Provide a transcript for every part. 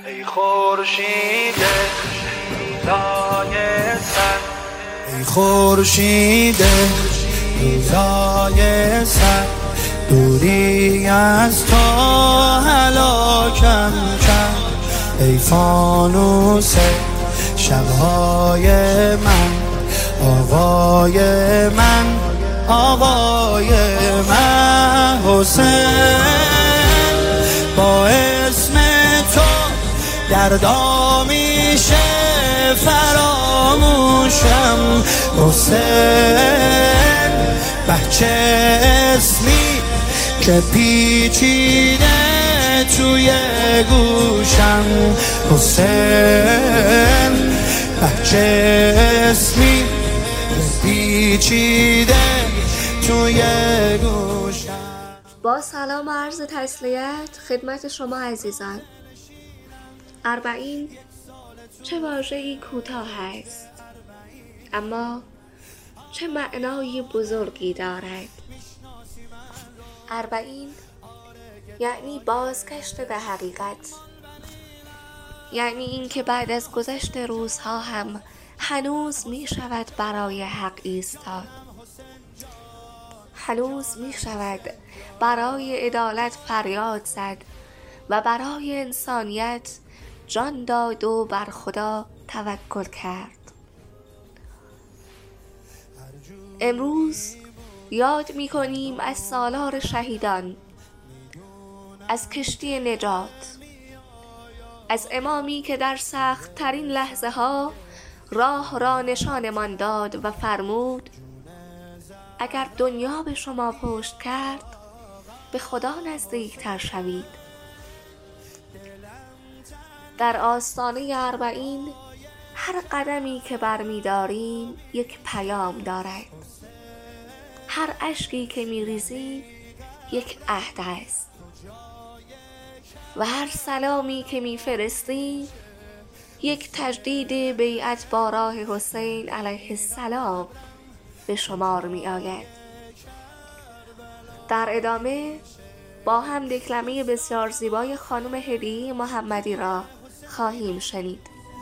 ای خورشید روزای سر، ای خورشید روزای سر، دوری از تو هلاکم کرد. ای فانوس شبهای من، آقای من، آقای من. حسین با اسم تو دردا میشه فراموشم. حسین بچه اسمی که پیچیده توی گوشم. حسین بچه اسمی پیچیده توی گوشم. با سلام و عرض تسلیت خدمت شما عزیزان. 40 چه واژه‌ای کوتاه است، اما چه معنای بزرگی دارد. 40 یعنی بازگشت به حقیقت، یعنی این که بعد از گذشت روزها هم هنوز می شود برای حق ایستاد، هنوز می شود برای عدالت فریاد زد و برای انسانیت جان داد و بر خدا توکل کرد. امروز یاد می کنیم از سالار شهیدان، از کشتی نجات، از امامی که در سخت ترین لحظه ها راه را نشانمان داد و فرمود اگر دنیا به شما پشت کرد به خدا نزدیکتر شوید. در آستانه 40 هر قدمی که برمی داریم یک پیام دارد، هر اشکی که می ریزیم یک عهد است و هر سلامی که می فرستیم یک تجدید بیعت با راه حسین علیه السلام به شمار می آید. در ادامه با هم دکلمه بسیار زیبای خانم هدیه محمدی را خواهیم شنید.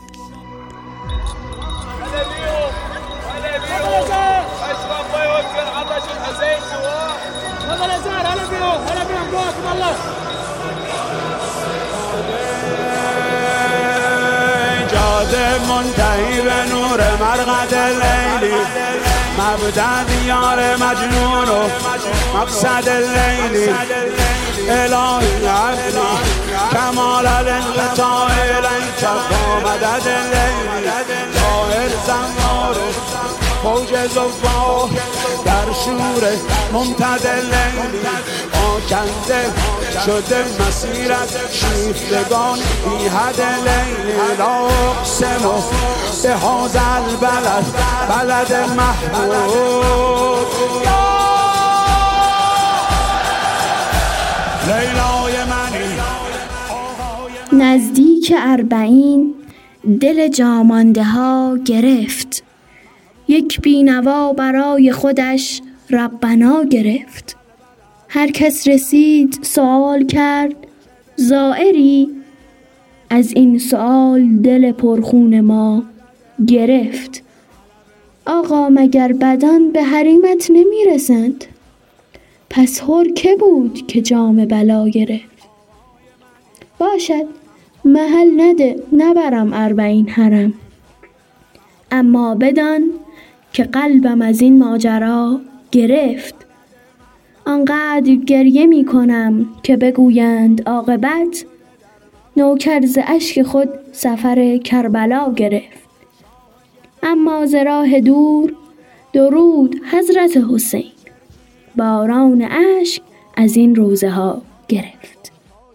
جاده منتهی به نور مرقد لیلی، مبدأ دیار مجنون و مقصد لیلی. الهی عبدی کمال الانقطاع الیک مدد لیلی. ظاهر زمار فوج زفا در شور ممتد لیلی. آکنده شده مسیرت شیفتگان بی حد لیلی. لا اقسم بهذا البلد بلد محبوب. لیلای منی. نزدیک 40 دل جامانده ها گرفت، یک بینوا برای خودش ربنا گرفت. هر کس رسید سوال کرد زائری، از این سوال دل پرخون ما گرفت. آقا مگر بدان به حریمت نمی رسند؟ پس هر که بود که جام بلا گرفت؟ باشد محل نده نبرم 40 حرم، اما بدان که قلبم از این ماجرا گرفت. آنقدر گریه می کنم که بگویند عاقبت، نوکر ز اشک خود سفر کربلا گرفت. اما ز راه دور درود حضرت حسین، باران اشک از این روضه ها گرفت.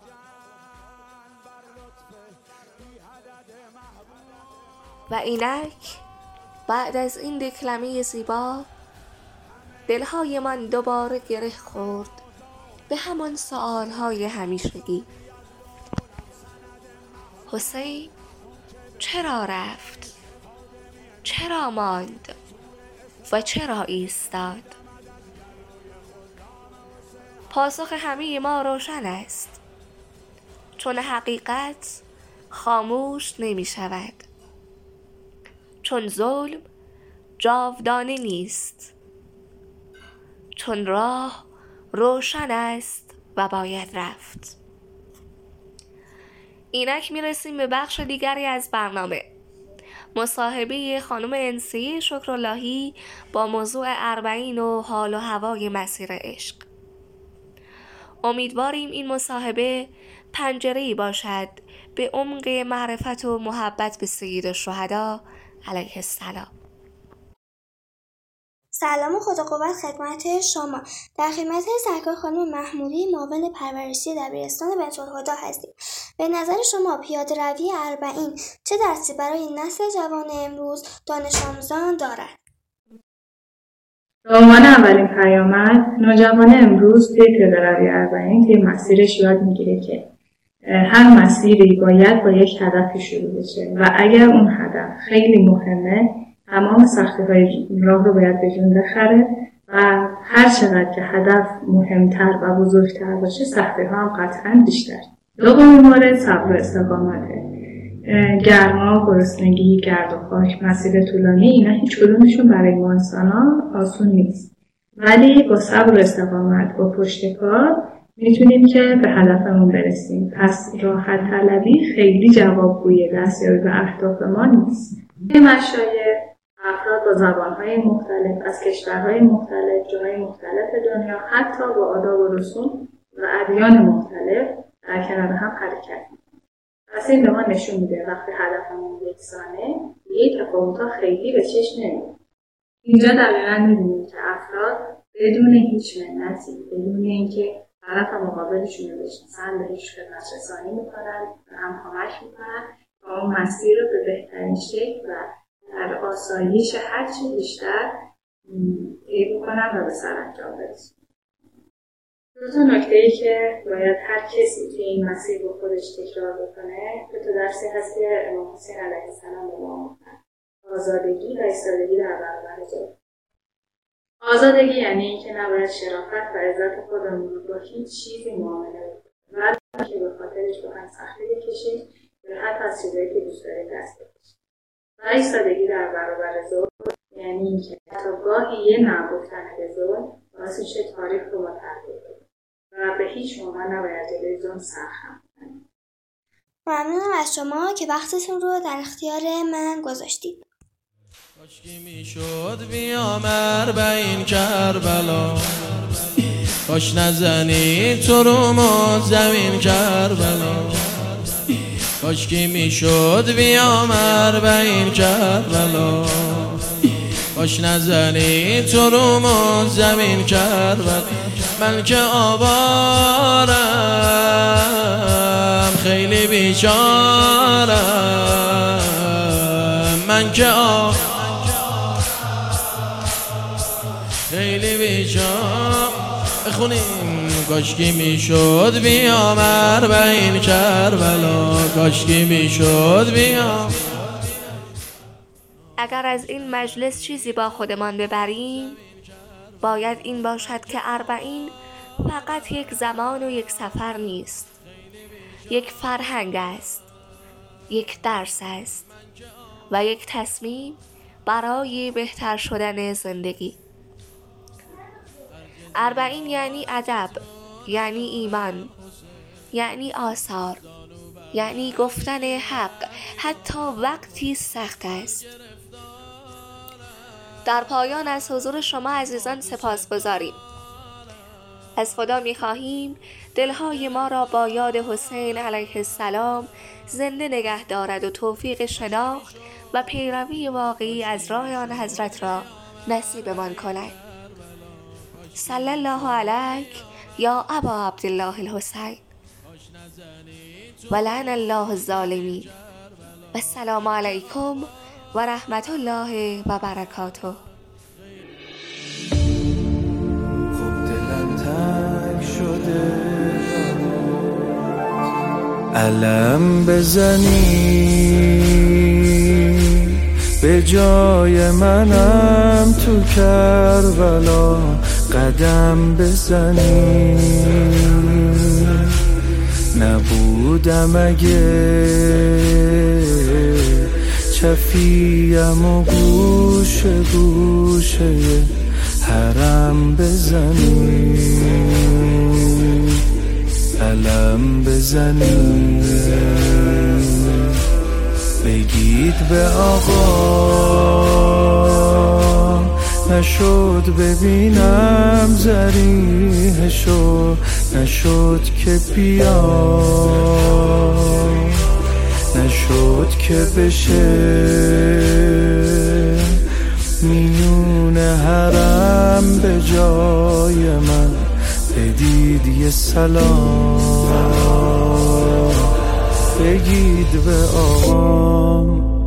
و اینک بعد از این دکلمه زیبا دلهای من دوباره گره خورد به همان سؤالهای همیشگی. حسین چرا رفت؟ چرا ماند؟ و چرا ایستاد؟ پاسخ همه ما روشن است، چون حقیقت خاموش نمی شود، چون ظلم جاودانه نیست، چون راه روشن است و باید رفت. اینک میرسیم به بخش دیگری از برنامه، مصاحبه خانم انسیه شکراللهی با موضوع 40 و حال و هوای مسیر عشق. امیدواریم این مصاحبه پنجره‌ای باشد به عمق معرفت و محبت به سید الشهدا علیه السلام. سلام و خدا قوت خدمت شما. در خدمت سرکار خانم محمودی، معاون پرورشی دبیرستان بنت‌الهدی هستیم. به نظر شما پیاده روی 40 چه درسی برای نسل جوان امروز دانش آموزان دارد؟ به عنوان اولین پیامد، نوجوان امروز توی پیاده روی 40 توی مسیرش یاد میگیره که هر مسیری باید با یک هدفی شروع بشه و اگر اون هدف خیلی مهمه، تمام سختی‌های راه رو باید به جون بخره و هر چقدر که هدف مهمتر و بزرگتر باشه، سختی‌ها هم قطعاً بیشتر. دومین مورد صبر و استقامته. گرما، گرسنگی، گرد و خاک، مسیر طولانی، اینا هیچ کدومشون برای ما انسان‌ها آسون نیست. ولی با صبر و استقامت، با پشت کار میتونیم که به هدفمون برسیم. پس راحت طلبی خیلی جوابگوی دستیابی به اهداف ما نیست. این مشایخ افراد با زبان‌های مختلف از کشورهای مختلف، جاهای مختلف دنیا، حتی با آداب و رسوم و ادیان مختلف در کنار هم حرکت می‌کنند. پس این به ما نشون میده وقتی هدفمون یکسانه، یک تفاوت‌ها خیلی به چشم نمیاد. اینجا دقیقاً می‌بینیم که افراد بدون هیچ منتی، بدون اینکه طرف مقابلشون رو بشناسن، بهش خدمت رسانی می‌کنن و هم کمک می‌کنن تا اون مسیر رو به بهترین شکل و در آسایش هرچی بیشتر طی بکنن و به سرانجام برسن. دو تا نکته‌ای که باید هر کسی توی این مسیر رو خودش تکرار بکنه، دو تا درسی هست که امام حسین علیه السلام به ما آموختن: آزادگی و ایستادگی در برابر ظلم. آزادگی یعنی اینکه نباید شرافت و عزت خودمون رو با هیچ چیزی معامله بکنیم، بلکه به خاطرش بخوایم سختی بکشیم یا حتی از چیزایی که دوست داریم دست بکشیم. و ایستادگی در برابر ظلم یعنی اینکه حتی گاهی یه نه گفتن به ظلم باعث میشه تاریخ رو ما تغییر بده و به هیچ موقع نباید جلوی ظلم سرخم کنیم. ممنونم از شما که وقتتون رو در اختیار من گذاشتید. کاشکی میشد بیام 40 کربلا، کاش نزنی تو رو ما زمین کربلا، کاشکی میشد بیام 40 کربلا، کاش نزنی تو رو ما زمین کربلا. من که آوارم خیلی بیچارم، من که خیلی بیچارم. بخونیم: کاشکی میشد بیام 40 کربلا، کاشکی میشد بیام. اگر از این مجلس چیزی با خودمان ببریم، باید این باشد که 40 فقط یک زمان و یک سفر نیست، یک فرهنگ است، یک درس است و یک تصمیم برای بهتر شدن زندگی. 40 یعنی ادب، یعنی ایمان، یعنی آثار، یعنی گفتن حق حتی وقتی سخت است. در پایان از حضور شما عزیزان سپاسگزاریم. از خدا می‌خواهیم دلهای ما را با یاد حسین علیه السلام زنده نگه دارد و توفیق شناخت و پیروی واقعی از راه آن حضرت را نصیبمان کند. صلی الله علیک یا ابا عبدالله الحسین و لعن الله الظالمین و السلام علیکم و رحمت الله و برکاته. خب دلم تنگ شده، علم بزنی به جای منم تو کربلا، قدم بزنی نبودم اگه چفیم و گوشه گوشه حرم بزنی علم بزنی بگید به آقا نشد ببینم ذریحشو نشد که بیام نشد که بشه میون حرم به جای من بدید یه سلام بگید به آقام